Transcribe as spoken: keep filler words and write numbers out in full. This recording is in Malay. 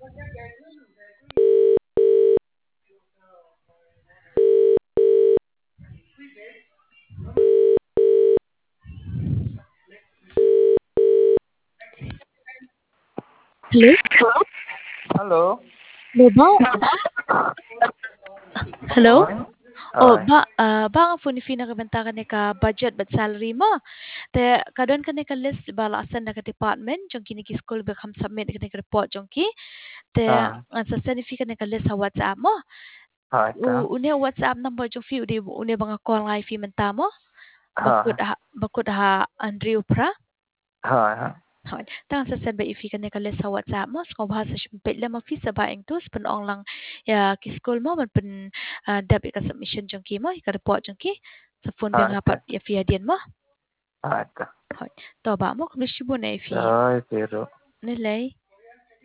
Hello? Hello. Ba? Hello? Oi. Oh, Oi. ba, ah, ba ang phone fee na kabanta ka ni ka budget but salary mo? Te kadon ka ni ka list bala asan na ka department jong kini ki school ba kam submit ka ni ka report jong ki. Te Ah, ang sa send fee ka ni ka list sa WhatsApp mo. hai ta. U une WhatsApp number jong fee udi une banga call ngai fee menta mo. Bakut Hai. ha bakut ha Andrew pra. Hai ha. Hon, tang sa send ba ifi ka ni ka list sa WhatsApp mo. Sko bahasa simpit lang mo fee sa baeng tu penong lang ya ki school mo man pen ah, debit ka submission jong ki mo ka report jong ki. Sa phone ba Hai nga ta. pat ya fee adian mo. Hai ta. Hon, to ba mo kung sibo na ifi. Rồi, thì rồi. Nilay.